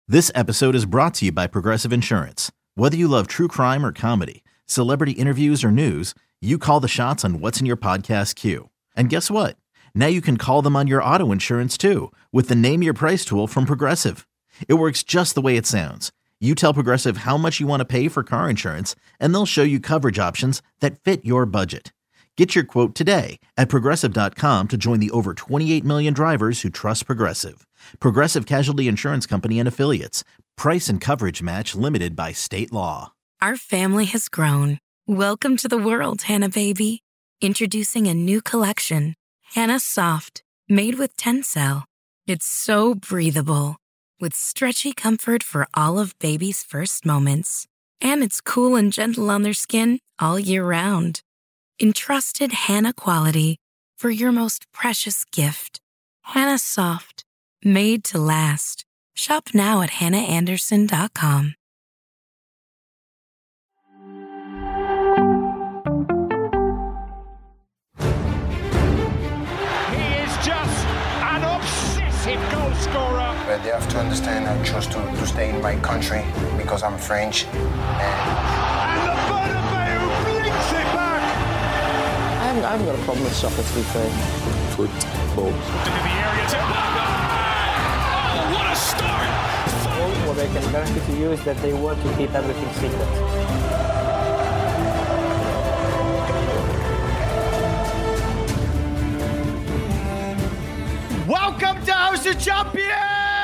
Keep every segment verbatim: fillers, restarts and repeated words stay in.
This episode is brought to you by Progressive Insurance. Whether you love true crime or comedy, celebrity interviews or news, you call the shots on what's in your podcast queue. And guess what? Now you can call them on your auto insurance too with the Name Your Price tool from Progressive. It works just the way it sounds. You tell Progressive how much you want to pay for car insurance, and they'll show you coverage options that fit your budget. Get your quote today at Progressive dot com to join the over twenty-eight million drivers who trust Progressive. Progressive Casualty Insurance Company and Affiliates. Price and coverage match limited by state law. Our family has grown. Welcome to the world, Hannah baby. Introducing a new collection, Hannah Soft, made with Tencel. It's so breathable, with stretchy comfort for all of baby's first moments. And it's cool and gentle on their skin all year round. Entrusted Hannah quality for your most precious gift. Hannah Soft, made to last. Shop now at hannah anderson dot com. He is just an obsessive goal scorer. But they have to understand I chose to, to stay in my country because I'm French. And, And the Bernabeu blinks it back. I haven't, I haven't got a problem with soccer, to be fair. Football. Into the area to Oh, what a start! All what I can guarantee to you is that they want to keep everything secret. Welcome to House of Champions!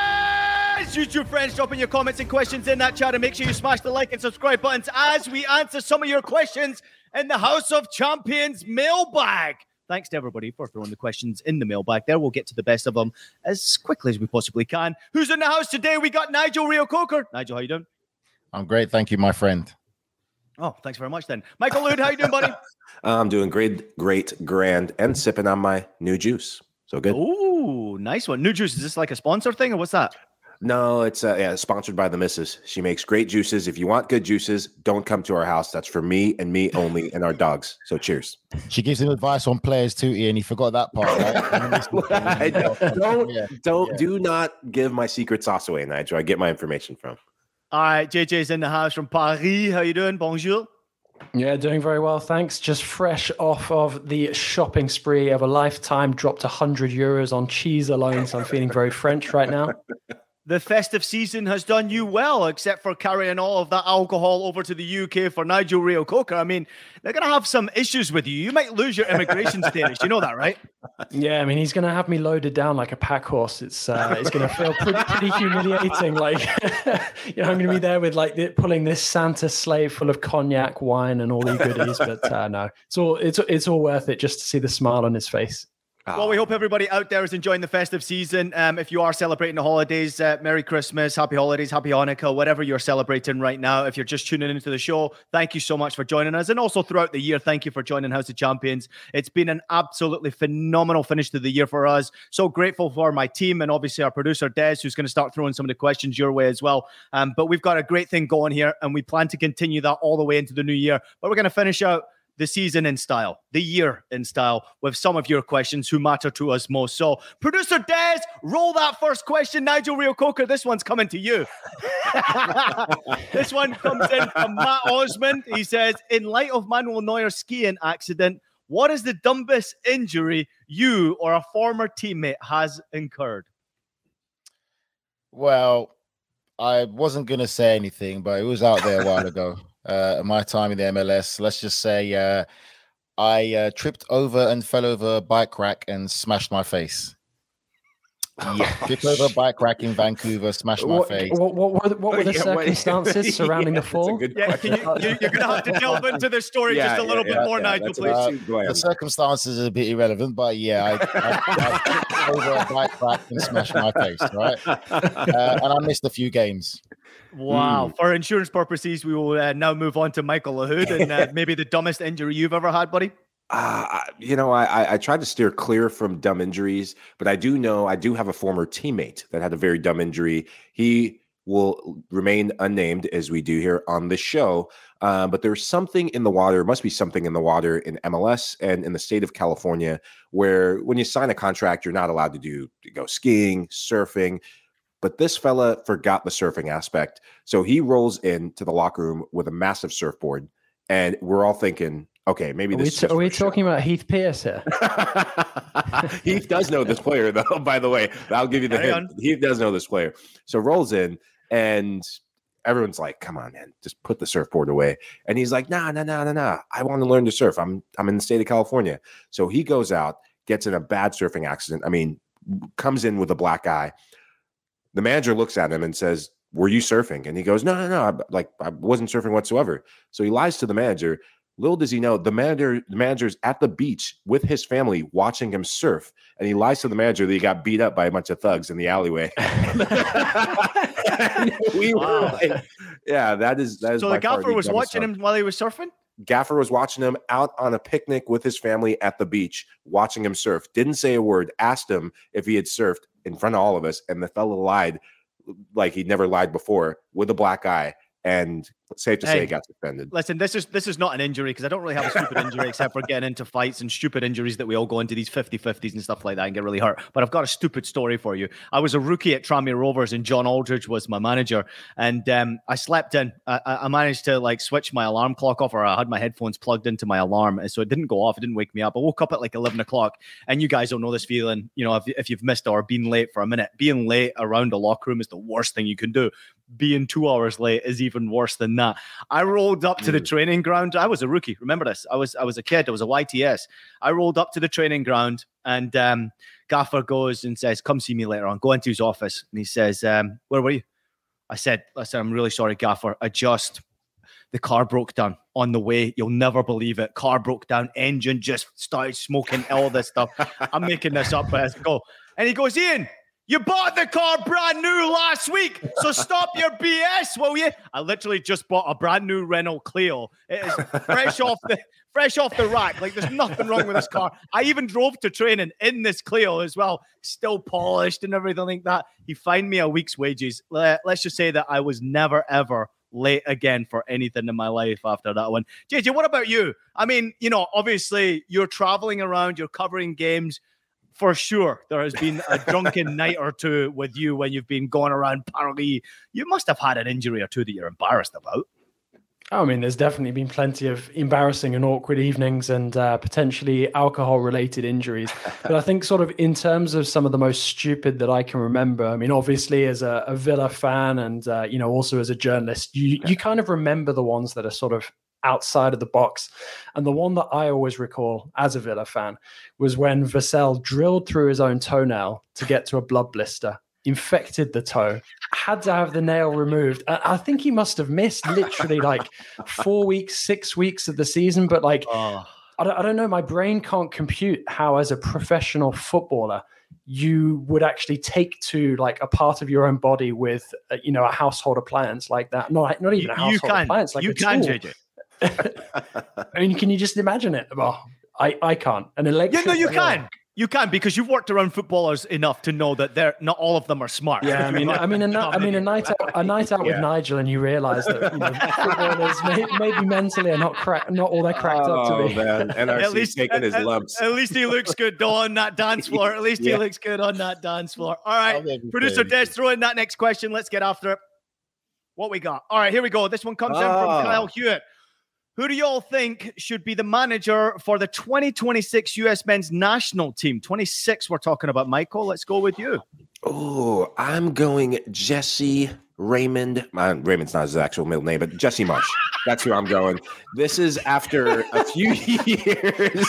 YouTube friends, dropping your comments and questions in that chat, and make sure you smash the like and subscribe buttons as we answer some of your questions in the House of Champions mailbag. Thanks to everybody for throwing the questions in the mailbag there. We'll get to the best of them as quickly as we possibly can. Who's in the house today? We got Nigel Reo-Coker. Nigel, how you doing? I'm great. Thank you, my friend. Oh, thanks very much then. Michael Lude, how you doing, buddy? I'm doing great, great, grand, and sipping on my new juice. So good. Ooh, nice one. New juice. Is this like a sponsor thing or what's that? No, it's uh, yeah, sponsored by the missus. She makes great juices. If you want good juices, don't come to our house. That's for me and me only and our dogs. So cheers. She gives him advice on players too, Ian. You forgot that part, right? don't, yeah. don't, Yeah. do not give my secret sauce away, Nigel. I get my information from. All right, J J's in the house from Paris. How you doing? Bonjour. Yeah, doing very well, thanks. Just fresh off of the shopping spree of a lifetime, dropped one hundred euros on cheese alone, so I'm feeling very French right now. The festive season has done you well, except for carrying all of that alcohol over to the U K for Nigel Reo-Coker. I mean, they're going to have some issues with you. You might lose your immigration status. You know that, right? Yeah, I mean, he's going to have me loaded down like a pack horse. It's uh, it's going to feel pretty, pretty humiliating. Like, you know, I'm going to be there with like the, pulling this Santa sleigh full of cognac, wine, and all the goodies. But uh, no, it's all it's it's all worth it just to see the smile on his face. Well, we hope everybody out there is enjoying the festive season. Um, if you are celebrating the holidays, uh, Merry Christmas, Happy Holidays, Happy Hanukkah, whatever you're celebrating right now. If you're just tuning into the show, thank you so much for joining us. And also throughout the year, thank you for joining House of Champions. It's been an absolutely phenomenal finish to the year for us. So grateful for my team and obviously our producer, Des, who's going to start throwing some of the questions your way as well. Um, but we've got a great thing going here, and we plan to continue that all the way into the new year. But we're going to finish out the season in style, the year in style, with some of your questions who matter to us most. So, producer Des, roll that first question. Nigel Reo-Coker, this one's coming to you. This one comes in from Matt Osmond. He says, in light of Manuel Neuer's skiing accident, what is the dumbest injury you or a former teammate has incurred? Well, I wasn't going to say anything, but it was out there a while ago. Uh, my time in the M L S, let's just say uh, I uh, tripped over and fell over a bike rack and smashed my face. Yeah, tripped over a bike rack in Vancouver, smashed my What, face. what, what were the, what were the Yeah, wait. circumstances surrounding Yeah, the fall? that's a good Yeah, can you, you, you're going to have to delve into the story Yeah, just a little yeah, bit yeah, more, yeah, Nigel, that's please. a- Uh, Go ahead. the circumstances are a bit irrelevant, but yeah, I, I, I tripped over a bike rack and smashed my face, right? Uh, and I missed a few games. Wow. Mm. For insurance purposes, we will uh, now move on to Michael Lahoud and uh, maybe the dumbest injury you've ever had, buddy. Uh, you know, I, I I tried to steer clear from dumb injuries, but I do know I do have a former teammate that had a very dumb injury. He will remain unnamed as we do here on this show. Uh, but there's something in the water, must be something in the water in M L S and in the state of California, where when you sign a contract, you're not allowed to do to go skiing, surfing. But this fella forgot the surfing aspect. So he rolls into the locker room with a massive surfboard. And we're all thinking, okay, maybe are this we, is Are we show. talking about Heath Pearce here? Heath does know this player, though, by the way. I'll give you the hint. Heath does know this player. So rolls in, and everyone's like, come on, man, just put the surfboard away. And he's like, nah, nah, nah, nah, nah. I want to learn to surf. I'm I'm in the state of California. So he goes out, gets in a bad surfing accident. I mean, comes in with a black eye. The manager looks at him and says, were you surfing? And he goes, no, no, no. I, like, I wasn't surfing whatsoever. So he lies to the manager. Little does he know, the manager, the manager's at the beach with his family watching him surf. And he lies to the manager that he got beat up by a bunch of thugs in the alleyway. we wow. were like, yeah, that is that is. So the gaffer was watching stuff. him while he was surfing? Gaffer was watching him out on a picnic with his family at the beach, watching him surf. Didn't say a word, asked him if he had surfed in front of all of us. And the fella lied like he'd never lied before with a black eye. And safe to hey, say, he got suspended. Listen, this is this is not an injury because I don't really have a stupid injury except for getting into fights and stupid injuries that we all go into these fifty-fifties and stuff like that and get really hurt. But I've got a stupid story for you. I was a rookie at Tranmere Rovers and John Aldridge was my manager. And um, I slept in. I, I managed to like switch my alarm clock off, or I had my headphones plugged into my alarm. And so it didn't go off. It didn't wake me up. I woke up at like eleven o'clock. And you guys don't know this feeling. You know, if, if you've missed or been late for a minute, being late around a locker room is the worst thing you can do. Being two hours late is even worse than that. I rolled up to the training ground. I was a rookie. Remember this? I was I was a kid. I was a Y T S. I rolled up to the training ground and um, Gaffer goes and says, come see me later on. Go into his office. And he says, um, where were you? I said, listen, I'm really sorry, Gaffer. I just, the car broke down on the way. You'll never believe it. Car broke down. Engine just started smoking, all this stuff. I'm making this up as I go. And he goes, Ian, you bought the car brand new last week, so stop your B S, will you? I literally just bought a brand new Renault Clio. It is fresh off the fresh off the rack. Like, there's nothing wrong with this car. I even drove to training in this Clio as well, still polished and everything like that. He fined me a week's wages. Let's just say that I was never, ever late again for anything in my life after that one. J J, what about you? I mean, you know, obviously you're traveling around, you're covering games. For sure, there has been a drunken night or two with you when you've been going around Paris. You must have had an injury or two that you're embarrassed about. I mean, there's definitely been plenty of embarrassing and awkward evenings and uh, potentially alcohol-related injuries. But I think sort of in terms of some of the most stupid that I can remember, I mean, obviously as a, a Villa fan and, uh, you know, also as a journalist, you, you kind of remember the ones that are sort of outside of the box. And the one that I always recall as a Villa fan was when Vassell drilled through his own toenail to get to a blood blister, infected the toe, had to have the nail removed. I think he must have missed literally like four weeks, six weeks of the season. But like, oh. I, don't, I don't know, my brain can't compute how as a professional footballer, you would actually take to like a part of your own body with, uh, you know, a household appliance like that. Not, not even a household you can. appliance, like you a can, tool. J J. I mean, can you just imagine it? Well, I, I can't. An electric. Yeah, no, you can. You can, because you've worked around footballers enough to know that they're not all of them are smart. Yeah, I mean, I mean, a, I mean, a night out, a night out yeah. with Nigel, and you realise that you know, footballers may, maybe mentally are not crack, not all they're cracked oh, up to be. Man. N R C's at least taking his at, lumps. At least he looks good though on that dance floor. At least yeah. he looks good on that dance floor. All right, producer Des, throw in that next question. Let's get after it. What we got? All right, here we go. This one comes oh. in from Kyle Hewitt. Who do you all think should be the manager for the twenty twenty-six U S men's national team? twenty-six we're talking about, Michael. Let's go with you. Oh, I'm going Jesse Raymond. Uh, Raymond's not his actual middle name, but Jesse Marsh. That's who I'm going. This is after a few years.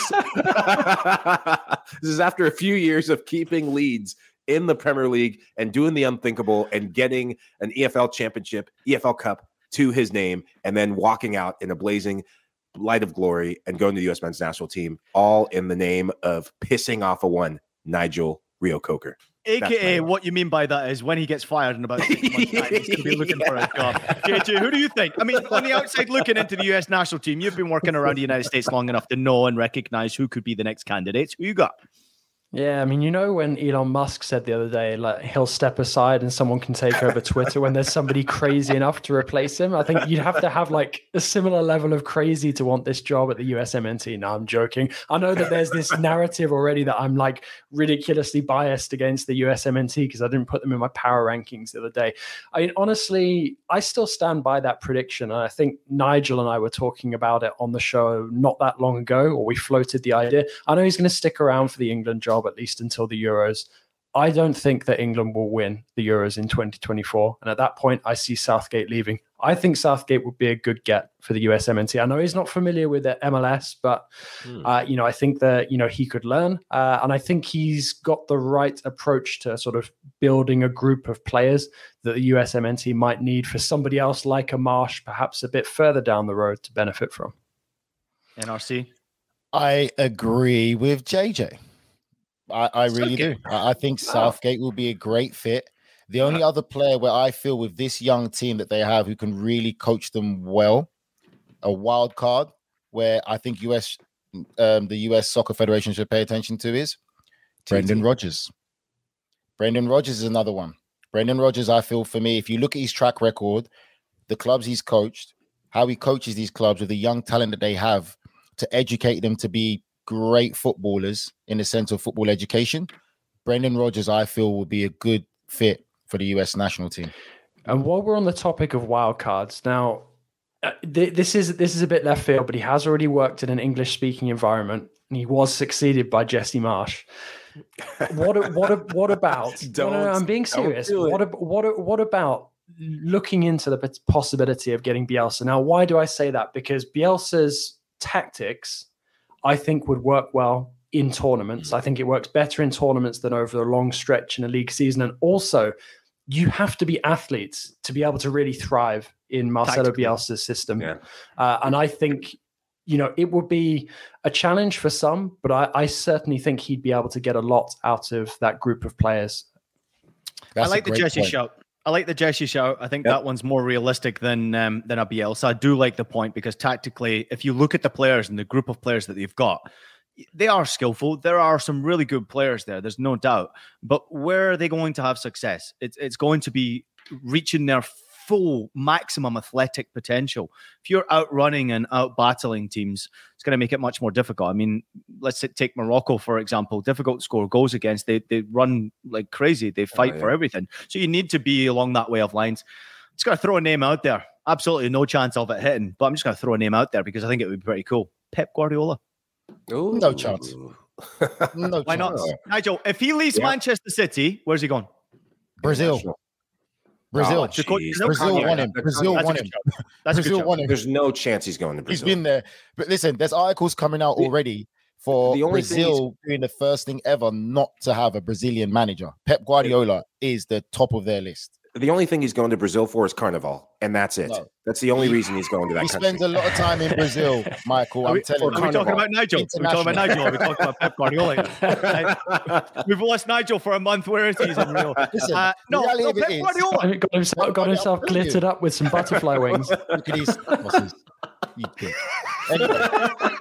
This is after a few years of keeping leads in the Premier League and doing the unthinkable and getting an E F L championship, E F L Cup to his name, and then walking out in a blazing light of glory and going to the U S men's national team, all in the name of pissing off a one, Nigel Reo-Coker. A K A what you mean by that is when he gets fired in about six months' time, he's going to be looking for a job. J J, who do you think? I mean, on the outside looking into the U S national team, you've been working around the United States long enough to know and recognize who could be the next candidates. Who you got? Yeah, I mean, you know, when Elon Musk said the other day, like he'll step aside and someone can take over Twitter when there's somebody crazy enough to replace him. I think you'd have to have like a similar level of crazy to want this job at the U S M N T. No, I'm joking. I know that there's this narrative already that I'm like ridiculously biased against the U S M N T because I didn't put them in my power rankings the other day. I mean, honestly, I still stand by that prediction. And I think Nigel and I were talking about it on the show not that long ago, or we floated the idea. I know he's going to stick around for the England job at least until the Euros. I don't think that England will win the Euros in twenty twenty-four. And at that point, I see Southgate leaving. I think Southgate would be a good get for the U S M N T. I know he's not familiar with the M L S, but mm. uh, you know, I think that, you know, he could learn. Uh, and I think he's got the right approach to sort of building a group of players that the U S M N T might need for somebody else like a Marsh, perhaps a bit further down the road to benefit from. N R C? I agree with J J. I, I really do. I, I think Southgate will be a great fit. The only other player where I feel with this young team that they have who can really coach them well, a wild card where I think U S um, the U S Soccer Federation should pay attention to is Brendan Rodgers. Brendan Rodgers is another one. Brendan Rodgers, I feel for me, if you look at his track record, the clubs he's coached, how he coaches these clubs with the young talent that they have to educate them to be great footballers in the sense of football education, Brendan Rodgers, I feel, will be a good fit for the U S national team. And while we're on the topic of wildcards, now uh, th- this is this is a bit left field, but he has already worked in an English-speaking environment, and he was succeeded by Jesse Marsh. What what what about? no, no, no, I'm being serious. What what what about looking into the possibility of getting Bielsa? Now, why do I say that? Because Bielsa's tactics, I think, would work well in tournaments. I think it works better in tournaments than over a long stretch in a league season. And also, you have to be athletes to be able to really thrive in Marcelo Tactically. Bielsa's system. Yeah. Uh, and I think, you know, it would be a challenge for some, but I, I certainly think he'd be able to get a lot out of that group of players. That's I like the Jesse point. shout. I like the Jesse shout. I think yep. that one's more realistic than um, than a Bielsa. I do like the point because tactically, if you look at the players and the group of players that they've got, they are skillful. There are some really good players there. There's no doubt. But where are they going to have success? It's it's going to be reaching their full maximum athletic potential. If you're outrunning and out battling teams, it's going to make it much more difficult. I mean, let's take Morocco, for example. Difficult to score goals against. They they run like crazy. They fight oh, yeah. for everything. So you need to be along that way of lines. Just going to throw a name out there. Absolutely no chance of it hitting, but I'm just going to throw a name out there because I think it would be pretty cool. Pep Guardiola. Ooh. No chance. No Why chance. not? Nigel, if he leaves yeah. Manchester City, where's he going? Brazil. Brazil. Oh, Brazil, Brazil won him. Brazil won him. Brazil won him. There's no chance he's going to Brazil. He's been there. But listen, there's articles coming out already for the only Brazil doing the first thing ever not to have a Brazilian manager. Pep Guardiola is the top of their list. The only thing he's going to Brazil for is Carnival, and that's it. No. That's the only reason he's going to that he country. He spends a lot of time in Brazil, Michael. I'm we, telling are you. Are we talking about Nigel? Are we talking about Nigel? Are we talking about Pep Guardiola? We've lost Nigel for a month. Where is he? He's in Real. Listen, uh, no, no Pep is, Guardiola. Got himself, got himself glittered up with some butterfly wings. Look at his muscles. You pick. Anyway.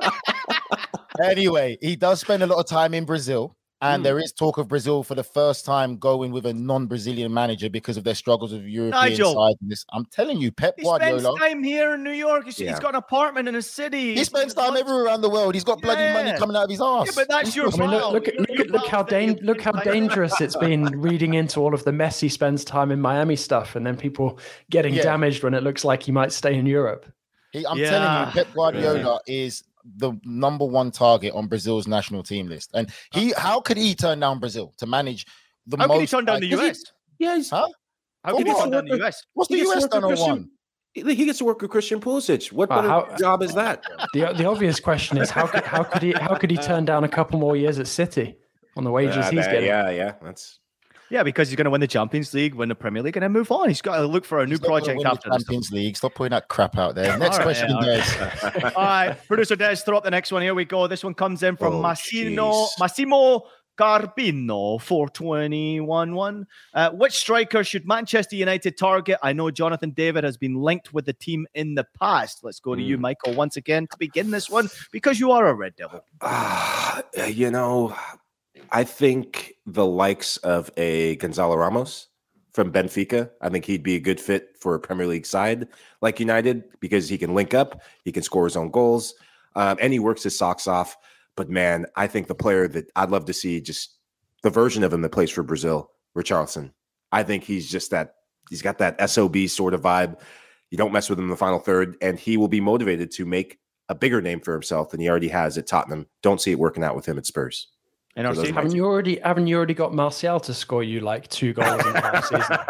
anyway, he does spend a lot of time in Brazil. And mm. there is talk of Brazil for the first time going with a non-Brazilian manager because of their struggles with European Nigel. side. This, I'm telling you, Pep he Guardiola. He spends time here in New York. He's, yeah. he's got an apartment in a city. He spends time everywhere around the world. He's got bloody yeah. money coming out of his ass. Yeah, but that's your I mean, look, look, look, look, look how dan- look how dangerous it's been reading into all of the Messi spends time in Miami stuff, and then people getting yeah. damaged when it looks like he might stay in Europe. He, I'm yeah. telling you, Pep Guardiola yeah. is the number one target on Brazil's national team list. And he, how could he turn down Brazil to manage the how most? How could he turn down the U S? He, yeah, he's, huh? How could he turn down the U S? What's the U S done on one? He gets to work with Christian Pulisic. What uh, how, job is that? The the obvious question is how could how could he how could he turn down a couple more years at City on the wages uh, he's that, getting? Yeah, yeah, that's. Yeah, because he's going to win the Champions League, win the Premier League, and then move on. He's got to look for a new project after the Champions League. Stop putting that crap out there. Next all question, right, Des. All, right. all right, producer Des, throw up the next one. Here we go. This one comes in from oh, Massimo Massimo Garbino, four twenty-one one. Uh, which striker should Manchester United target? I know Jonathan David has been linked with the team in the past. Let's go to mm. you, Michael, once again to begin this one because you are a Red Devil. Uh, you know. I think the likes of a Gonzalo Ramos from Benfica, I think he'd be a good fit for a Premier League side like United because he can link up, he can score his own goals, um, and he works his socks off. But man, I think the player that I'd love to see, just the version of him that plays for Brazil, Richarlison. I think he's just that, he's got that S O B sort of vibe. You don't mess with him in the final third, and he will be motivated to make a bigger name for himself than he already has at Tottenham. Don't see it working out with him at Spurs. And so haven't you already haven't you already got Martial to score you like two goals in the season?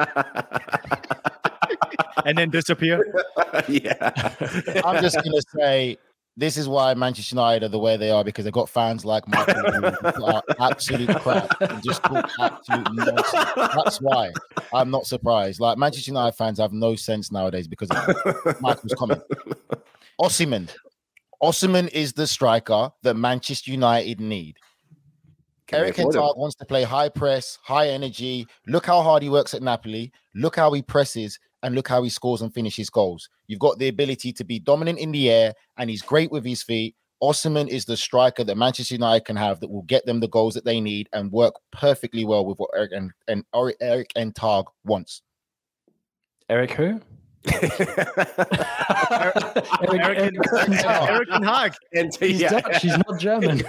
And then disappear? Yeah. I'm just going to say, this is why Manchester United are the way they are, because they've got fans like Michael who are absolute crap and just talk absolute nonsense. That's why I'm not surprised. Like, Manchester United fans have no sense nowadays because of Michael's comment. Osimhen. Osimhen is the striker that Manchester United need. Can Eric Ten Hag wants to play high press, high energy. Look how hard he works at Napoli. Look how he presses, and look how he scores and finishes goals. You've got the ability to be dominant in the air, and he's great with his feet. Osimhen is the striker that Manchester United can have that will get them the goals that they need and work perfectly well with what Eric and, and Eric Ten Hag wants. Eric who? Eric, Eric, Eric Ten Hag. And He's yeah. Dutch. He's not German.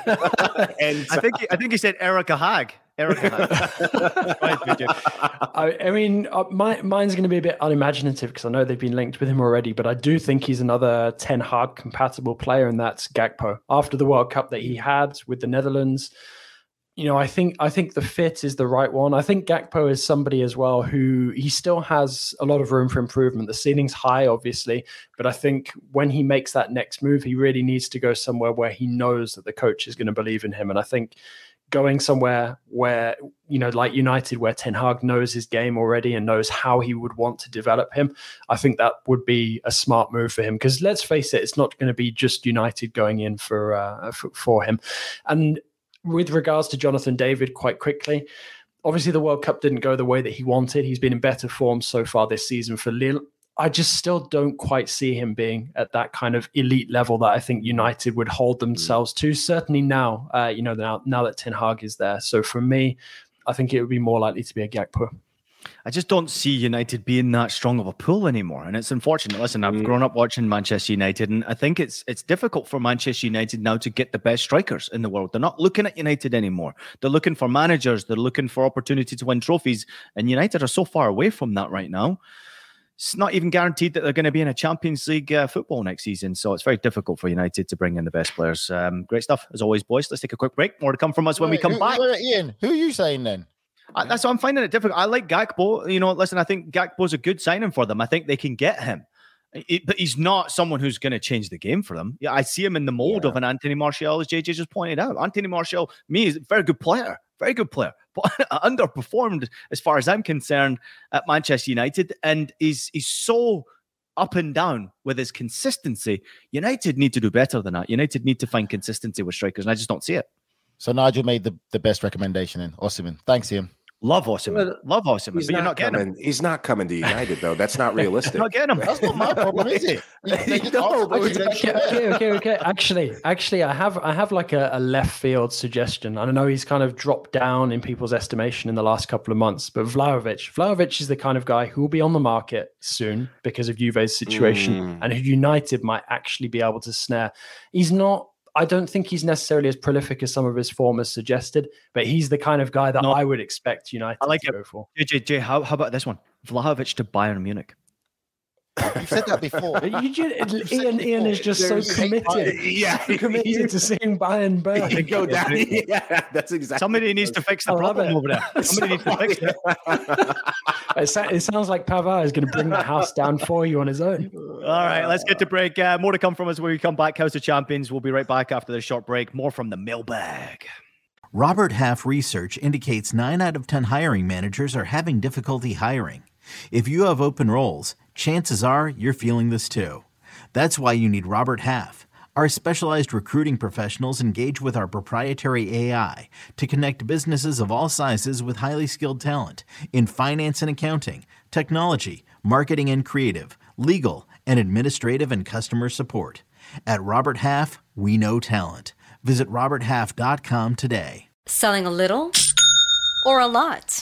and I think I think he said Erica Hag. Erica Hag. Right, good, good. I, I mean, uh, my, mine's going to be a bit unimaginative because I know they've been linked with him already, but I do think he's another Ten Hag compatible player, and that's Gakpo. After the World Cup that he had with the Netherlands, you know, I think I think the fit is the right one. I think Gakpo is somebody as well who he still has a lot of room for improvement. The ceiling's high, obviously, but I think when he makes that next move, he really needs to go somewhere where he knows that the coach is going to believe in him. And I think going somewhere where, you know, like United, where Ten Hag knows his game already and knows how he would want to develop him, I think that would be a smart move for him. Because let's face it, it's not going to be just United going in for, uh, for, for him. And with regards to Jonathan David, quite quickly, obviously the World Cup didn't go the way that he wanted. He's been in better form so far this season for Lille. I just still don't quite see him being at that kind of elite level that I think United would hold themselves to. Certainly now, uh, you know, now, now that Ten Hag is there. So for me, I think it would be more likely to be a Gakpo. I just don't see United being that strong of a pull anymore. And it's unfortunate. Listen, I've mm. grown up watching Manchester United, and I think it's it's difficult for Manchester United now to get the best strikers in the world. They're not looking at United anymore. They're looking for managers. They're looking for opportunity to win trophies. And United are so far away from that right now. It's not even guaranteed that they're going to be in a Champions League uh, football next season. So it's very difficult for United to bring in the best players. Um, great stuff, as always, boys. Let's take a quick break. More to come from us when wait, we come who, back. Wait, Ian, who are you saying then? I, that's what I'm finding it difficult. I like Gakpo. You know, listen, I think Gakpo's a good signing for them. I think they can get him. It, but he's not someone who's going to change the game for them. Yeah, I see him in the mold yeah. of an Anthony Martial, as J J just pointed out. Anthony Martial, me, is a very good player. Very good player. But underperformed, as far as I'm concerned, at Manchester United. And he's, he's so up and down with his consistency. United need to do better than that. United need to find consistency with strikers, and I just don't see it. So Nigel made the, the best recommendation in Osimhen. Thanks, Ian. Love Osimhen. Love Osimhen. But you're not getting coming, him. He's not coming to United, though. That's not realistic. Not getting him. That's not my problem, is it? no, okay, okay, okay, okay. Actually, actually, I have I have like a, a left field suggestion. I know he's kind of dropped down in people's estimation in the last couple of months, but Vlahovic. Vlahovic is the kind of guy who will be on the market soon because of Juve's situation, mm. and who United might actually be able to snare. He's not. I don't think he's necessarily as prolific as some of his form has suggested, but he's the kind of guy that no, I would expect United I like to it. go for. J J, J, how, how about this one? Vlahovic to Bayern Munich. You've said that before. You just, Ian, Ian is just so committed. Yeah, so committed to seeing Bayern burn. Go down. Yeah, that's exactly. Somebody needs to fix the problem over there. Somebody needs to fix it. it. It sounds like Pavard is going to bring the house down for you on his own. All right, let's get to break. Uh, more to come from us when we come back. House of Champions. We'll be right back after this short break. More from the mailbag. Robert Half research indicates nine out of ten hiring managers are having difficulty hiring. If you have open roles, chances are you're feeling this too. That's why you need Robert Half. Our specialized recruiting professionals engage with our proprietary A I to connect businesses of all sizes with highly skilled talent in finance and accounting, technology, marketing and creative, legal, and administrative and customer support. At Robert Half, we know talent. Visit robert half dot com today. Selling a little or a lot?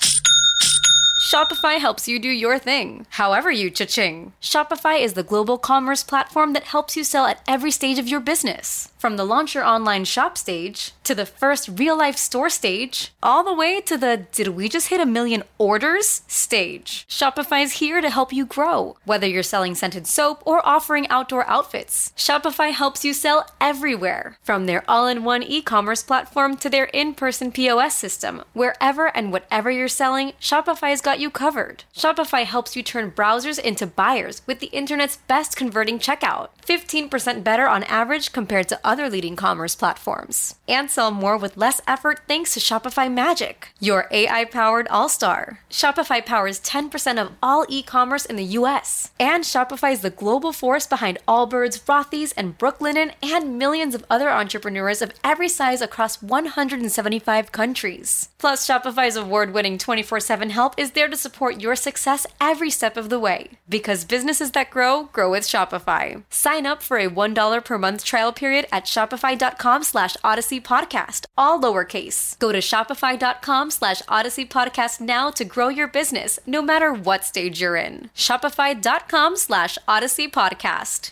Shopify helps you do your thing, however you cha-ching. Shopify is the global commerce platform that helps you sell at every stage of your business. From the launch your online shop stage, to the first real-life store stage, all the way to the did we just hit a million orders stage. Shopify's here to help you grow. Whether you're selling scented soap or offering outdoor outfits, Shopify helps you sell everywhere. From their all-in-one e-commerce platform to their in-person P O S system, wherever and whatever you're selling, Shopify's got you covered. Shopify helps you turn browsers into buyers with the internet's best converting checkout. fifteen percent better on average compared to other leading commerce platforms. And sell more with less effort thanks to Shopify Magic, your A I-powered all-star. Shopify powers ten percent of all e-commerce in the U S. And Shopify is the global force behind Allbirds, Rothy's, and Brooklinen, and millions of other entrepreneurs of every size across one hundred seventy-five countries. Plus, Shopify's award-winning twenty-four seven help is there to support your success every step of the way. Because businesses that grow, grow with Shopify. Sign up for a one dollar per month trial period at shopify.com slash Odyssey Podcast, all lowercase. Go to shopify.com slash Odyssey Podcast now to grow your business, no matter what stage you're in. Shopify.com slash Odyssey Podcast.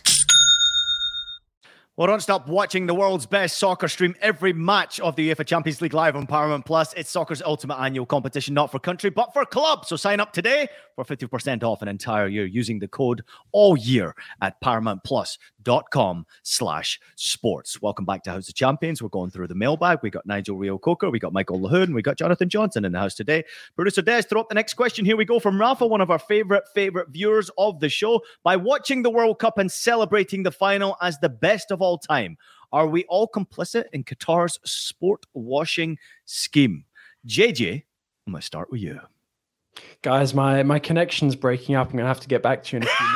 Well, don't stop watching the world's best soccer stream every match of the UEFA Champions League live on Paramount Plus. It's soccer's ultimate annual competition, not for country, but for clubs. So sign up today for fifty percent off an entire year using the code all year at paramountplus.com slash sports. Welcome back to House of Champions. We're going through the mailbag. We got Nigel Rio-Coker, we got Michael Lahoud, and we got Jonathan Johnson in the house today. Producer Des, throw up the next question. Here we go from Rafa, one of our favorite, favorite viewers of the show. By watching the World Cup and celebrating the final as the best of all time, are we all complicit in Qatar's sport washing scheme? J J, I'm going to start with you. Guys, my, my connection's breaking up. I'm going to have to get back to you in a few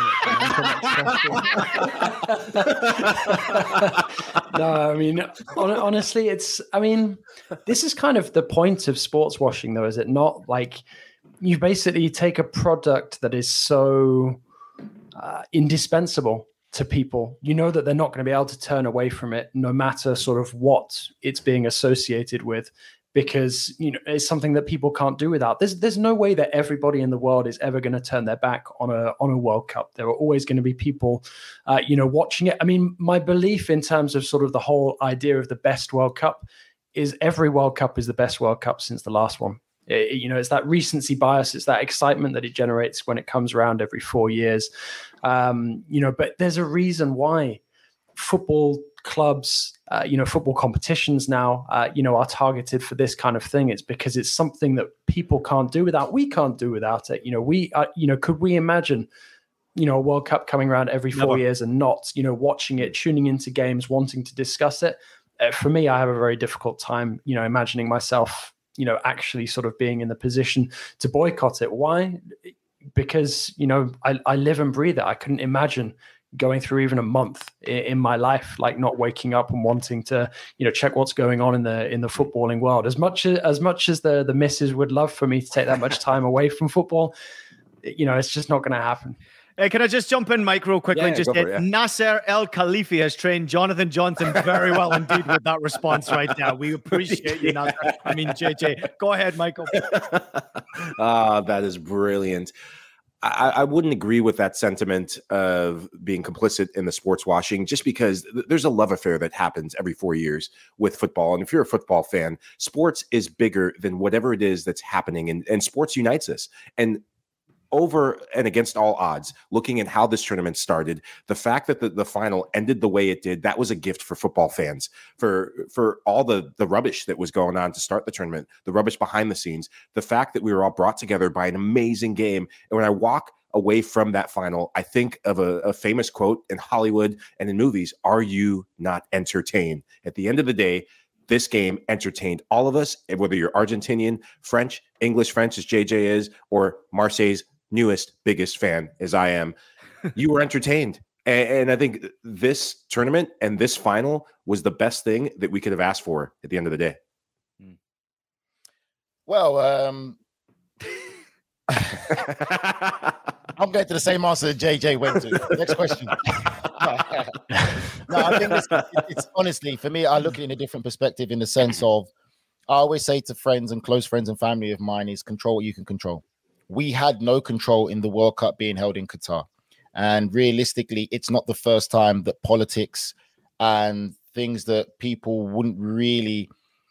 minutes. No, I mean, on, honestly, it's, I mean, this is kind of the point of sports washing, though, is it not? Like, you basically take a product that is so uh, indispensable to people. You know that they're not going to be able to turn away from it, no matter sort of what it's being associated with, because, you know, it's something that people can't do without. There's there's no way that everybody in the world is ever going to turn their back on a on a World Cup. There are always going to be people, uh, you know, watching it. I mean, my belief in terms of sort of the whole idea of the best World Cup is every World Cup is the best World Cup since the last one. It, you know, it's that recency bias. It's that excitement that it generates when it comes around every four years. Um, you know, but there's a reason why football clubs, uh, you know, football competitions now, uh, you know, are targeted for this kind of thing. It's because it's something that people can't do without. We can't do without it. You know, we, uh, you know, could we imagine, you know, a World Cup coming around every four Never. years and not, you know, watching it, tuning into games, wanting to discuss it? Uh, for me, I have a very difficult time, you know, imagining myself, you know, actually sort of being in the position to boycott it. Why? Because, you know, I, I live and breathe it. I couldn't imagine going through even a month in, in my life, like not waking up and wanting to, you know, check what's going on in the in the footballing world. As much as as much as the the missus would love for me to take that much time away from football, you know, it's just not going to happen. Hey, can I just jump in, Mike, real quickly? Yeah, and just it, yeah. Nasser El Khalifi has trained Jonathan Johnson very well indeed with that response right now. We appreciate you, Nasser. I mean, J J. Go ahead, Michael. Ah, that is brilliant. I, I wouldn't agree with that sentiment of being complicit in the sports washing, just because th- there's a love affair that happens every four years with football. And if you're a football fan, sports is bigger than whatever it is that's happening, and, and sports unites us. And over and against all odds, looking at how this tournament started, the fact that the, the final ended the way it did, that was a gift for football fans, for for all the, the rubbish that was going on to start the tournament, the rubbish behind the scenes, the fact that we were all brought together by an amazing game. And when I walk away from that final, I think of a, a famous quote in Hollywood and in movies: "Are you not entertained?" At the end of the day, this game entertained all of us, whether you're Argentinian, French, English French as J J is, or Marseille's newest, biggest fan as I am. You were entertained. And, and I think this tournament and this final was the best thing that we could have asked for at the end of the day. Well, um, I'm going to the same answer that J J went to. Next question. No, I think it's, it's honestly, for me, I look at it in a different perspective, in the sense of, I always say to friends and close friends and family of mine is control what you can control. We had no control in the World Cup being held in Qatar. And realistically, it's not the first time that politics and things that people wouldn't really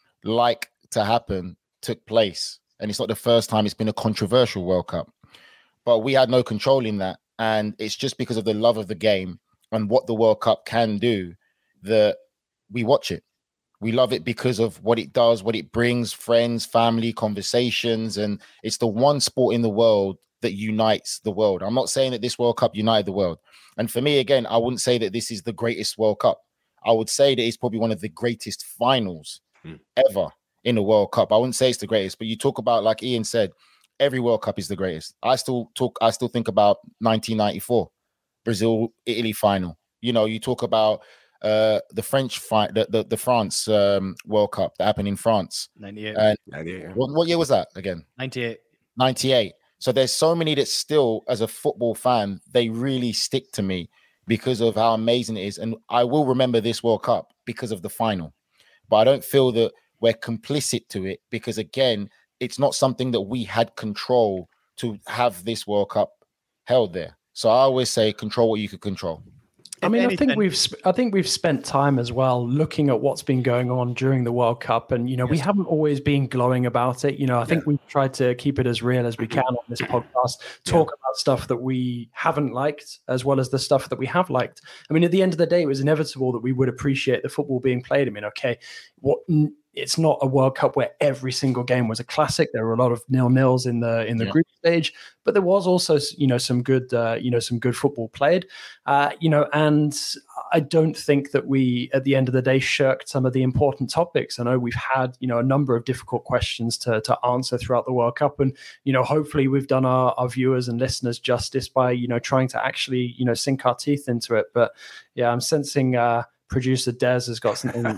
like to happen took place. And it's not the first time it's been a controversial World Cup. But we had no control in that. And it's just because of the love of the game and what the World Cup can do that we watch it. We love it because of what it does, what it brings, friends, family, conversations. And it's the one sport in the world that unites the world. I'm not saying that this World Cup united the world. And for me, again, I wouldn't say that this is the greatest World Cup. I would say that it's probably one of the greatest finals hmm. ever in a World Cup. I wouldn't say it's the greatest, but you talk about, like Ian said, every World Cup is the greatest. I still talk, I still think about nineteen ninety-four, Brazil, Italy final. You know, you talk about uh, the French fight, the, the, the France um, World Cup that happened in France. ninety-eight. And ninety-eight. What, what year was that again? ninety-eight. ninety-eight. So there's so many that still, as a football fan, they really stick to me because of how amazing it is. And I will remember this World Cup because of the final. But I don't feel that we're complicit to it because, again, it's not something that we had control to have this World Cup held there. So I always say control what you could control. I mean, anything, I think we've sp- I think we've spent time as well looking at what's been going on during the World Cup, and you know, yes. we haven't always been glowing about it. You know, I think yeah. we've tried to keep it as real as we can on this podcast. Talk yeah. about stuff that we haven't liked, as well as the stuff that we have liked. I mean, at the end of the day, it was inevitable that we would appreciate the football being played. I mean, okay, what? It's not a World Cup where every single game was a classic. There were a lot of nil-nils in the in the yeah. group stage, but there was also, you know, some good, uh, you know, some good football played, uh, you know, and I don't think that we, at the end of the day, shirked some of the important topics. I know we've had, you know, a number of difficult questions to to answer throughout the World Cup, and you know, hopefully we've done our, our viewers and listeners justice by, you know, trying to actually, you know, sink our teeth into it. But yeah, I'm sensing. Uh, Producer Des has got something.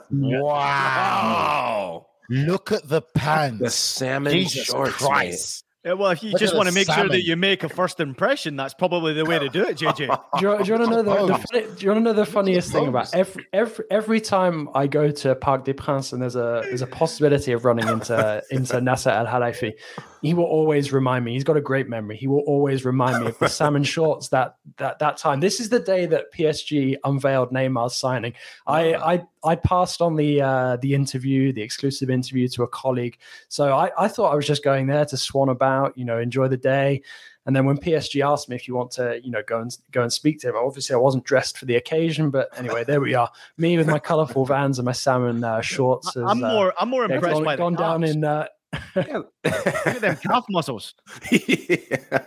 Wow. Look at the pants. The salmon Jesus shorts, Christ. Yeah, well, if you Look just want to make salmon. sure that you make a first impression, that's probably the way to do it, J J. do, you, do you want to know the, the funny, do you want to know the funniest thing about every every every time I go to Parc des Princes and there's a there's a possibility of running into into Nasser El Khelaifi, he will always remind me. He's got a great memory. He will always remind me of the salmon shorts that that that time. This is the day that P S G unveiled Neymar's signing. I I I passed on the uh, the interview, the exclusive interview to a colleague. So I, I thought I was just going there to swan about, you know, enjoy the day. And then when P S G asked me if you want to, you know, go and go and speak to him, obviously I wasn't dressed for the occasion, but anyway, there we are. Me with my colourful Vans and my salmon uh, shorts. Has, I'm more uh, I'm more yeah, impressed gone, by the gone calves. down in. Uh, Look at them calf muscles. yeah.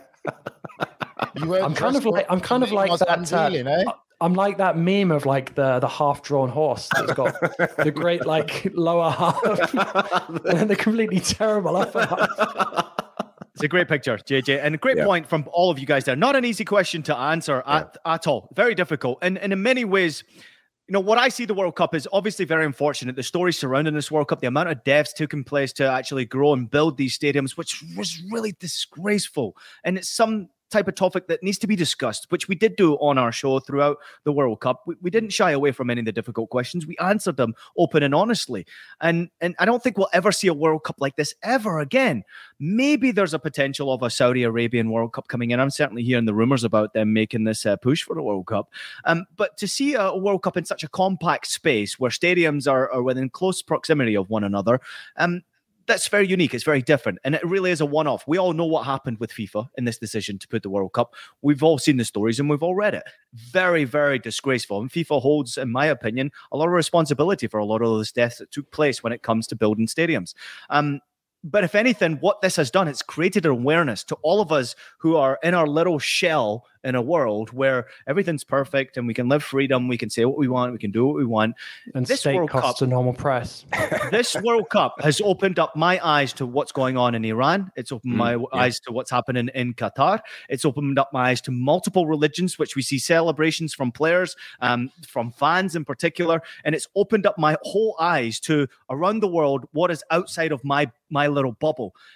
I'm kind of like I'm kind of like that. Uh, eh? I'm like that meme of like the the half drawn horse that's got the great like lower half and then the completely terrible upper half. It's a great picture, J J, and a great yeah. point from all of you guys there. Not an easy question to answer yeah. at, at all. Very difficult. And, and in many ways, you know, what I see the World Cup is obviously very unfortunate. The stories surrounding this World Cup, the amount of deaths taking place to actually grow and build these stadiums, which was really disgraceful. And it's some type of topic that needs to be discussed, which we did do on our show throughout the World Cup. We, we didn't shy away from any of the difficult questions. We answered them open and honestly. And, and I don't think we'll ever see a World Cup like this ever again. Maybe there's a potential of a Saudi Arabian World Cup coming in. I'm certainly hearing the rumors about them making this uh, push for the World Cup. Um, but to see a, a World Cup in such a compact space where stadiums are, are within close proximity of one another, um, that's very unique. It's very different. And it really is a one-off. We all know what happened with FIFA in this decision to put the World Cup. We've all seen the stories and we've all read it. Very, very disgraceful. And FIFA holds, in my opinion, a lot of responsibility for a lot of those deaths that took place when it comes to building stadiums. Um, But if anything, what this has done, it's created an awareness to all of us who are in our little shell in a world where everything's perfect and we can live freedom, we can say what we want, we can do what we want. And this state World costs Cup, a normal price. This World Cup has opened up my eyes to what's going on in Iran. It's opened mm, my yeah. eyes to what's happening in Qatar. It's opened up my eyes to multiple religions, which we see celebrations from players, um, from fans in particular. And it's opened up my whole eyes to around the world what is outside of my my little bubble.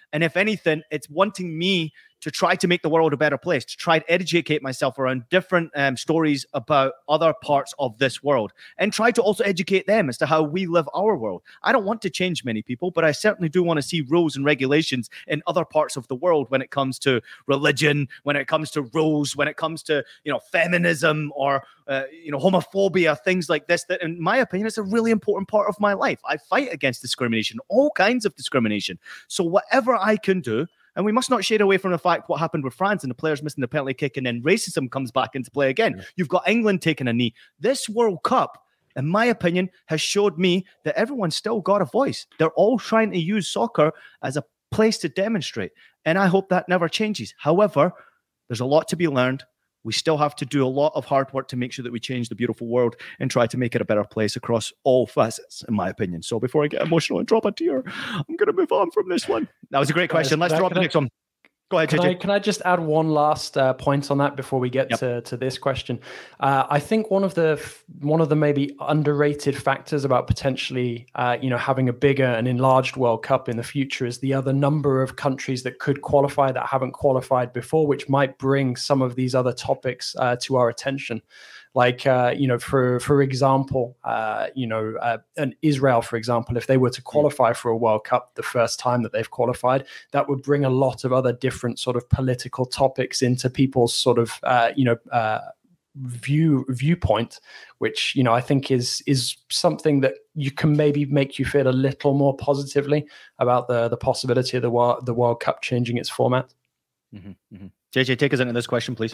And if anything, it's wanting me to try to make the world a better place, to try to educate myself around different um, stories about other parts of this world, and try to also educate them as to how we live our world. I don't want to change many people, but I certainly do want to see rules and regulations in other parts of the world when it comes to religion, when it comes to rules, when it comes to, you know, feminism or, uh, you know, homophobia, things like this, that in my opinion is a really important part of my life. I fight against discrimination, all kinds of discrimination. So whatever I can do, and we must not shade away from the fact what happened with France and the players missing the penalty kick, and then racism comes back into play again. Yeah. You've got England taking a knee. This World Cup, in my opinion, has showed me that everyone's still got a voice. They're all trying to use soccer as a place to demonstrate. And I hope that never changes. However, there's a lot to be learned. We still have to do a lot of hard work to make sure that we change the beautiful world and try to make it a better place across all facets, in my opinion. So before I get emotional and drop a tear, I'm going to move on from this one. That was a great question. Let's drop the next one. Go ahead, can J J. I, can I just add one last uh, point on that before we get yep. to, to this question? Uh, I think one of the one of the maybe underrated factors about potentially uh, you know having a bigger and enlarged World Cup in the future is the other number of countries that could qualify that haven't qualified before, which might bring some of these other topics uh, to our attention. Like, uh, you know, for for example, uh, you know, uh, an Israel, for example, if they were to qualify for a World Cup the first time that they've qualified, that would bring a lot of other different sort of political topics into people's sort of, uh, you know, uh, view viewpoint, which, you know, I think is is something that you can maybe make you feel a little more positively about the the possibility of the World, the World Cup changing its format. Mm-hmm, mm-hmm. J J, take us into this question, please.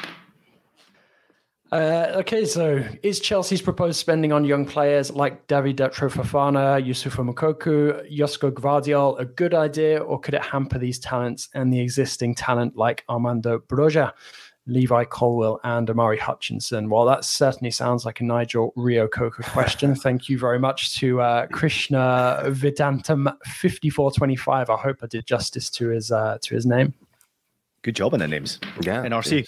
Uh, okay, so is Chelsea's proposed spending on young players like David Datro Fofana, Youssoufa Moukoko, Josko Gvardiol a good idea, or could it hamper these talents and the existing talent like Armando Broja, Levi Colwill, and Amari Hutchinson? Well, that certainly sounds like a Nigel Rio-Coker question. Thank you very much to uh, Krishna Vedantam fifty-four twenty-five. I hope I did justice to his uh, to his name. Good job on the names. Yeah, N R C.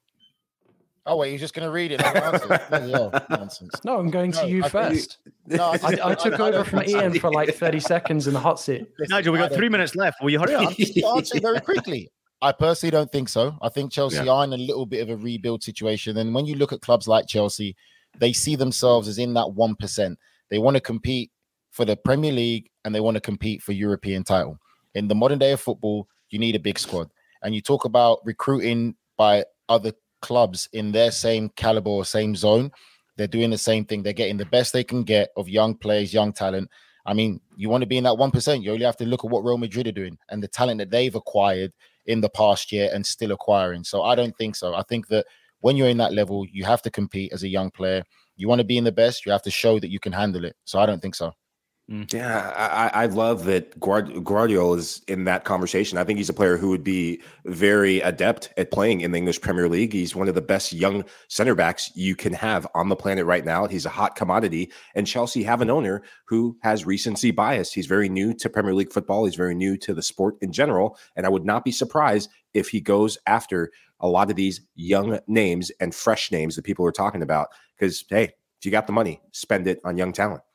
Oh, wait, you're just going to read it? Yeah, nonsense. No, I'm going to no, you I first. You, no, I, just, I, I took I, over I from Ian for like thirty seconds in the hot seat. Nigel, we got three minutes left. Will you hurry yeah, up? I'm just answering very quickly. I personally don't think so. I think Chelsea yeah. are in a little bit of a rebuild situation. And when you look at clubs like Chelsea, they see themselves as in that one percent. They want to compete for the Premier League and they want to compete for European title. In the modern day of football, you need a big squad. And you talk about recruiting by other clubs in their same caliber or same zone. They're doing the same thing. They're getting the best they can get of young players, young talent. I mean, you want to be in that one percent, you only have to look at what Real Madrid are doing and the talent that they've acquired in the past year and still acquiring. So I don't think so. I think that when you're in that level, you have to compete as a young player. You want to be in the best, you have to show that you can handle it. So I don't think so. Yeah, I, I love that Guard, Gvardiol is in that conversation. I think he's a player who would be very adept at playing in the English Premier League. He's one of the best young center backs you can have on the planet right now. He's a hot commodity, and Chelsea have an owner who has recency bias. He's very new to Premier League football. He's very new to the sport in general, and I would not be surprised if he goes after a lot of these young names and fresh names that people are talking about because, hey, if you got the money, spend it on young talent.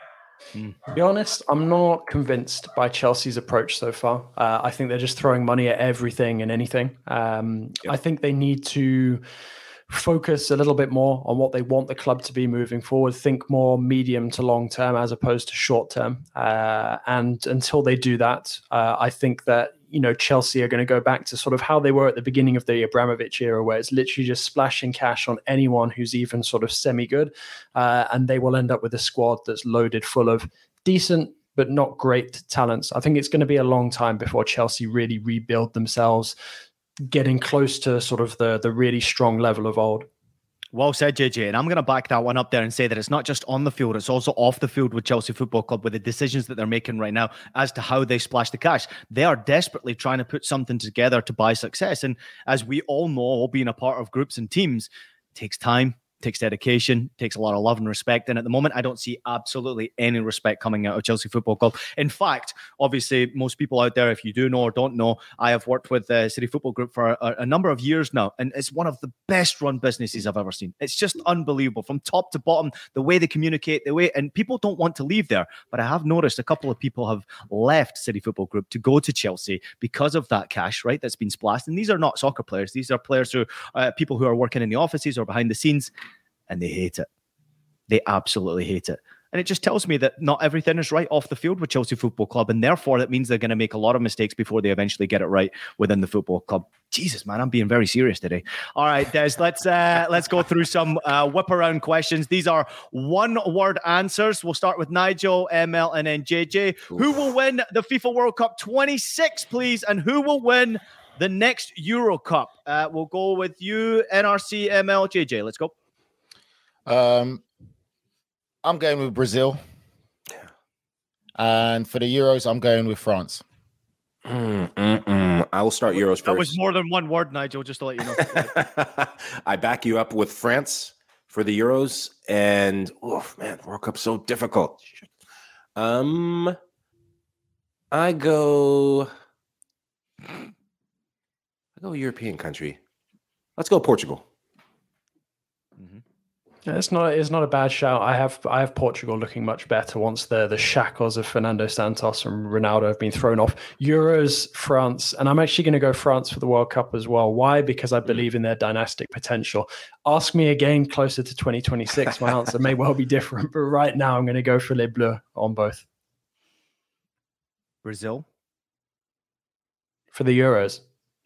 To be honest, I'm not convinced by Chelsea's approach so far. Uh, I think they're just throwing money at everything and anything. Um, yep. I think they need to focus a little bit more on what they want the club to be moving forward, think more medium to long term as opposed to short term. Uh, and until they do that, uh, I think that, you know, Chelsea are going to go back to sort of how they were at the beginning of the Abramovich era, where it's literally just splashing cash on anyone who's even sort of semi-good. Uh, and they will end up with a squad that's loaded full of decent but not great talents. I think it's going to be a long time before Chelsea really rebuild themselves, getting close to sort of the, the really strong level of old. Well said, J J. And I'm going to back that one up there and say that it's not just on the field, it's also off the field with Chelsea Football Club, with the decisions that they're making right now as to how they splash the cash. They are desperately trying to put something together to buy success. And as we all know, all being a part of groups and teams, it takes time, takes dedication, takes a lot of love and respect. And at the moment, I don't see absolutely any respect coming out of Chelsea Football Club. In fact, obviously, most people out there, if you do know or don't know, I have worked with the City Football Group for a, a number of years now, and it's one of the best run businesses I've ever seen. It's just unbelievable from top to bottom, the way they communicate, the way, and people don't want to leave there. But I have noticed a couple of people have left City Football Group to go to Chelsea because of that cash, right, that's been splashed. And these are not soccer players. These are players who, uh, people who are working in the offices or behind the scenes. And they hate it. They absolutely hate it. And it just tells me that not everything is right off the field with Chelsea Football Club. And therefore, that means they're going to make a lot of mistakes before they eventually get it right within the football club. Jesus, man, I'm being very serious today. All right, Des, let's uh, let's go through some uh, whip around questions. These are one-word answers. We'll start with Nigel, M L, and then J J. Oof. Who will win the FIFA World Cup twenty-six, please? And who will win the next Euro Cup? Uh, we'll go with you, N R C, M L, J J. Let's go. Um, I'm going with Brazil. And for the Euros, I'm going with France. Mm, mm, mm. I will start Euros first. That was more than one word, Nigel, just to let you know. I back you up with France for the Euros. And, oh, man, World Cup's so difficult. Um, I go... I go European country. Let's go Portugal. Mm-hmm. Yeah, it's not it's not a bad shout. I have I have Portugal looking much better once the the shackles of Fernando Santos and Ronaldo have been thrown off. Euros, France, and I'm actually going to go France for the World Cup as well. Why? Because I believe in their dynastic potential. Ask me again closer to twenty twenty-six. My answer may well be different, but right now I'm going to go for Les Bleus on both. Brazil for the Euros.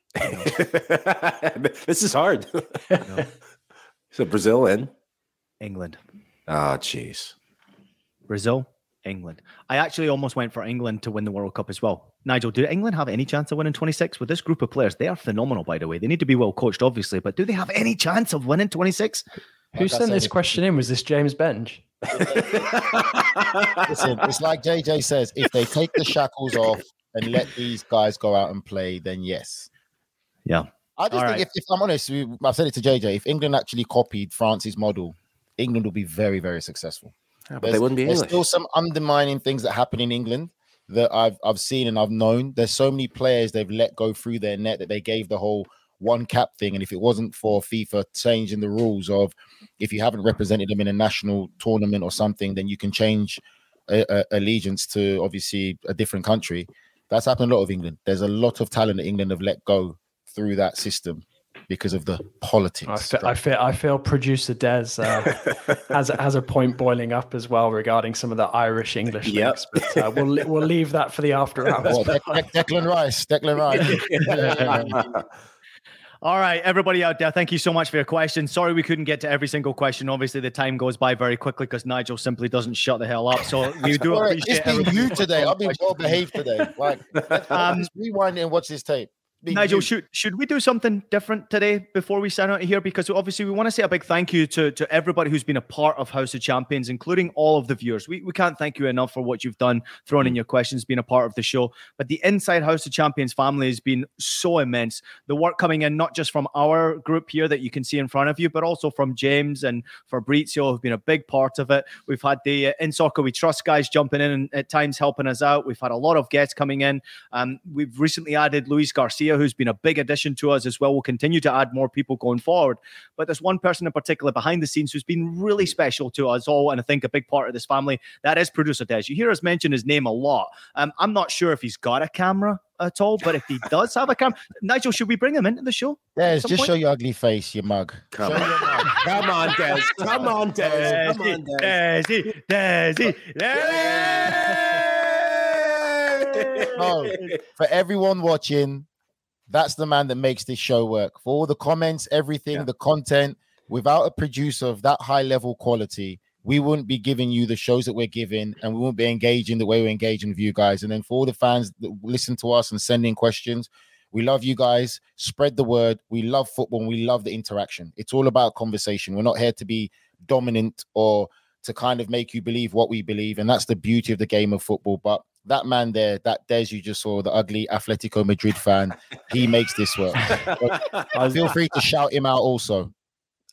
This is hard. No. So Brazil and England. Ah, oh, jeez. Brazil, England. I actually almost went for England to win the World Cup as well. Nigel, do England have any chance of winning twenty-six? With this group of players, they are phenomenal, by the way. They need to be well coached, obviously, but do they have any chance of winning twenty-six? Who like sent this question in? Was this James Bench? Listen, it's like J J says, if they take the shackles off and let these guys go out and play, then yes. Yeah. I just All think right. if, if I'm honest, I've said it to J J, if England actually copied France's model, England will be very, very successful. Yeah, but they wouldn't be There's English. still some undermining things that happen in England that I've I've seen and I've known. There's so many players they've let go through their net that they gave the whole one cap thing. And if it wasn't for FIFA changing the rules of if you haven't represented them in a national tournament or something, then you can change a, a, allegiance to obviously a different country. That's happened a lot of England. There's a lot of talent that England have let go through that system because of the politics. I feel, I feel, I feel producer Des uh, has has a point boiling up as well regarding some of the Irish English Yep. links, but uh, we'll we'll leave that for the after hours. Oh, De- De- Declan Rice, Declan Rice. All right, everybody out there, thank you so much for your questions. Sorry we couldn't get to every single question. Obviously, the time goes by very quickly because Nigel simply doesn't shut the hell up. So we do Sorry, appreciate it's been everybody- you today. I've been well behaved today. Like, Um, just rewind it and watch this tape. Been Nigel, you. should should we do something different today before we sign out of here? Because obviously we want to say a big thank you to, to everybody who's been a part of House of Champions, including all of the viewers. We we can't thank you enough for what you've done, throwing in your questions, being a part of the show. But the Inside House of Champions family has been so immense. The work coming in, not just from our group here that you can see in front of you, but also from James and Fabrizio, who've been a big part of it. We've had the uh, In Soccer We Trust guys jumping in and at times helping us out. We've had a lot of guests coming in. Um, we've recently added Luis Garcia, who's been a big addition to us as well. We'll continue to add more people going forward. But there's one person in particular behind the scenes who's been really special to us all, and I think a big part of this family. That is producer Des. You hear us mention his name a lot. Um, I'm not sure if he's got a camera at all, but if he does have a camera, Nigel, should we bring him into the show? Des, some just point? show your ugly face, you mug. Come Show on. your mug. Come on, Des. Come on, Des. Come on, Des. Desi, Desi, Desi. No, for everyone watching, that's the man that makes this show work. For all the comments, everything, Yeah. the content, without a producer of that high level quality, we wouldn't be giving you the shows that we're giving, and we wouldn't be engaging the way we're engaging with you guys. And then for all the fans that listen to us and send in questions, we love you guys. Spread the word. We love football and we love the interaction. It's all about conversation. We're not here to be dominant or to kind of make you believe what we believe. And that's the beauty of the game of football. But that man there, that Des you just saw, the ugly Atletico Madrid fan, he makes this work. But feel free to shout him out also.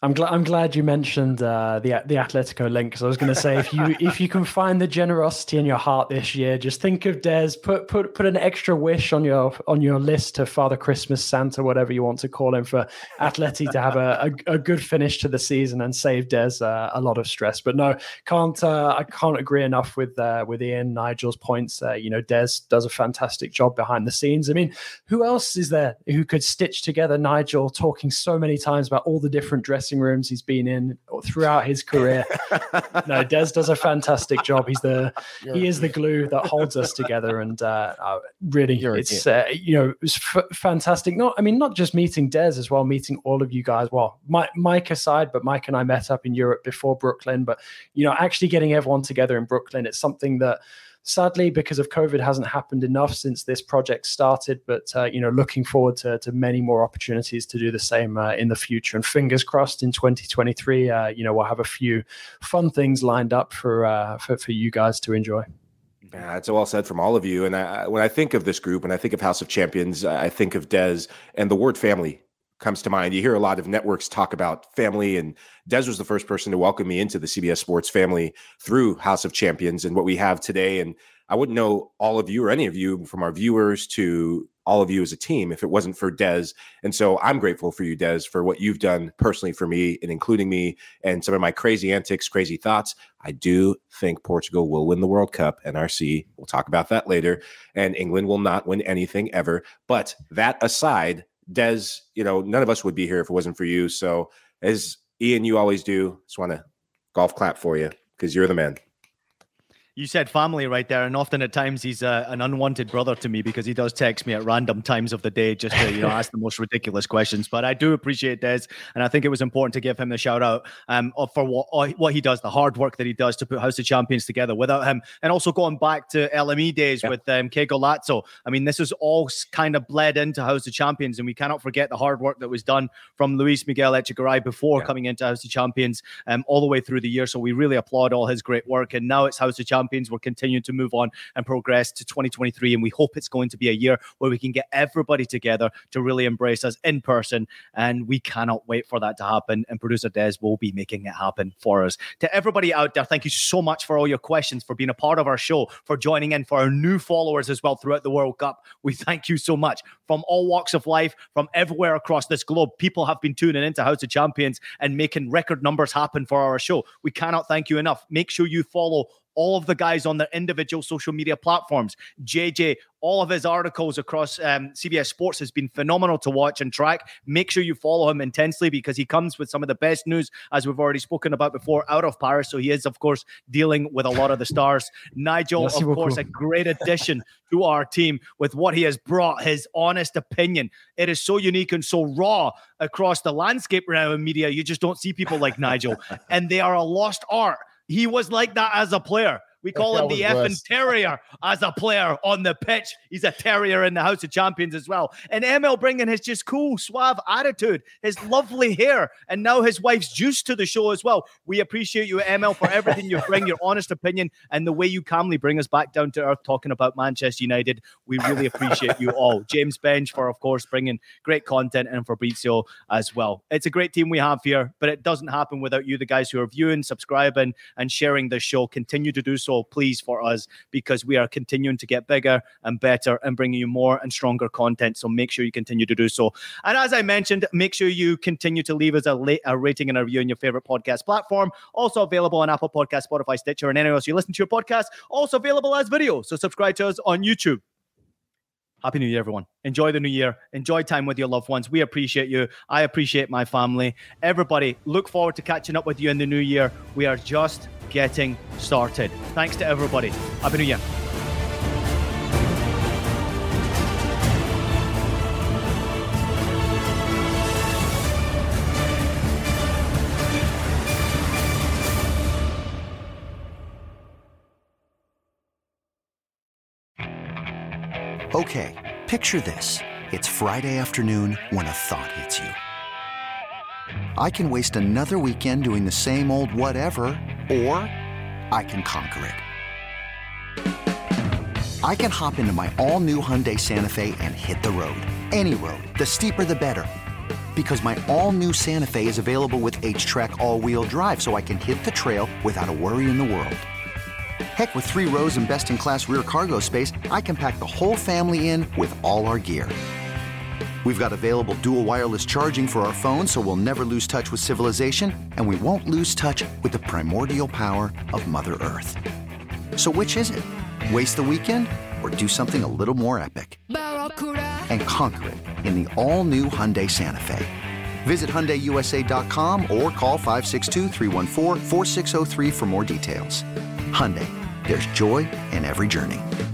I'm glad. I'm glad you mentioned uh, the the Atletico link, because I was going to say if you if you can find the generosity in your heart this year, just think of Des. Put put put an extra wish on your on your list to Father Christmas, Santa, whatever you want to call him, for Atleti to have a, a, a good finish to the season and save Des uh, a lot of stress. But no, can't uh, I can't agree enough with uh, with Ian, Nigel's points. Uh, you know, Des does a fantastic job behind the scenes. I mean, who else is there who could stitch together Nigel talking so many times about all the different dressing rooms he's been in throughout his career? No, Des does a fantastic job. He's the he is the glue that holds us together, and uh, uh, really, You're it's uh, you know, it was f- fantastic. Not, I mean, not just meeting Des as well, meeting all of you guys. Well, Mike, Mike aside, but Mike and I met up in Europe before Brooklyn. But you know, actually getting everyone together in Brooklyn, it's something that, sadly, because of COVID, hasn't happened enough since this project started. But, uh, you know, looking forward to, to many more opportunities to do the same uh, in the future. And fingers crossed in twenty twenty-three, uh, you know, we'll have a few fun things lined up for, uh, for, for you guys to enjoy. Yeah, it's well said from all of you. And I, when I think of this group, when I think of House of Champions, I think of Des, and the word family comes to mind. You hear a lot of networks talk about family, and Des was the first person to welcome me into the C B S Sports family through House of Champions and what we have today. And I wouldn't know all of you or any of you, from our viewers to all of you as a team, if it wasn't for Des. And so I'm grateful for you, Des, for what you've done personally for me, and including me and some of my crazy antics, crazy thoughts. I do think Portugal will win the World Cup, N R C. We'll talk about that later. And England will not win anything ever. But that aside, Des, you know, none of us would be here if it wasn't for you. So as Ian, you always do, just want to golf clap for you, because you're the man. You said family right there, and often at times he's uh, an unwanted brother to me, because he does text me at random times of the day just to, you know, ask the most ridiculous questions. But I do appreciate Des, and I think it was important to give him the shout out um, for what what he does, the hard work that he does to put House of Champions together. Without him, and also going back to L M E days, yep, with um, Que Golazo. I mean, this is all kind of bled into House of Champions, and we cannot forget the hard work that was done from Luis Miguel Echegaray before yep. coming into House of Champions um, all the way through the year. So we really applaud all his great work, and now it's House of Champions. We're continuing to move on and progress to twenty twenty-three, and we hope it's going to be a year where we can get everybody together to really embrace us in person, and we cannot wait for that to happen, and producer Des will be making it happen for us. To everybody out there, thank you so much for all your questions, for being a part of our show, for joining in, for our new followers as well throughout the World Cup. We thank you so much. From all walks of life, from everywhere across this globe, people have been tuning into House of Champions and making record numbers happen for our show. We cannot thank you enough. Make sure you follow all of the guys on their individual social media platforms. J J, all of his articles across um, C B S Sports has been phenomenal to watch and track. Make sure you follow him intensely, because he comes with some of the best news, as we've already spoken about before, out of Paris. So he is, of course, dealing with a lot of the stars. Nigel, Merci of beaucoup. course, a great addition to our team with what he has brought, his honest opinion. It is so unique and so raw across the landscape now in media. You just don't see people like Nigel, and they are a lost art. He was like that as a player. We call him the effing terrier as a player on the pitch. He's a terrier in the House of Champions as well. And M L bringing his just cool, suave attitude, his lovely hair, and now his wife's juice to the show as well. We appreciate you, M L, for everything you bring, your honest opinion, and the way you calmly bring us back down to earth talking about Manchester United. We really appreciate you all. James Bench for, of course, bringing great content, and Fabrizio as well. It's a great team we have here, but it doesn't happen without you, the guys who are viewing, subscribing, and sharing the show. Continue to do so, please, for us, because we are continuing to get bigger and better and bringing you more and stronger content. So make sure you continue to do so. And as I mentioned, make sure you continue to leave us a, la- a rating and a review on your favorite podcast platform. Also available on Apple Podcasts, Spotify, Stitcher, and anywhere else you listen to your podcast. Also available as video. So subscribe to us on YouTube. Happy New Year, everyone. Enjoy the new year. Enjoy time with your loved ones. We appreciate you. I appreciate my family. Everybody, look forward to catching up with you in the new year. We are just getting started. Thanks to everybody. Happy New Year. Okay, picture this. It's Friday afternoon when a thought hits you. I can waste another weekend doing the same old whatever, or I can conquer it. I can hop into my all-new Hyundai Santa Fe and hit the road. Any road. The steeper, the better. Because my all-new Santa Fe is available with H-Track all-wheel drive, so I can hit the trail without a worry in the world. Heck, with three rows and best-in-class rear cargo space, I can pack the whole family in with all our gear. We've got available dual wireless charging for our phones, so we'll never lose touch with civilization, and we won't lose touch with the primordial power of Mother Earth. So which is it? Waste the weekend or do something a little more epic? And conquer it in the all-new Hyundai Santa Fe. Visit Hyundai U S A dot com or call five six two, three one four, four six zero three for more details. Hyundai, there's joy in every journey.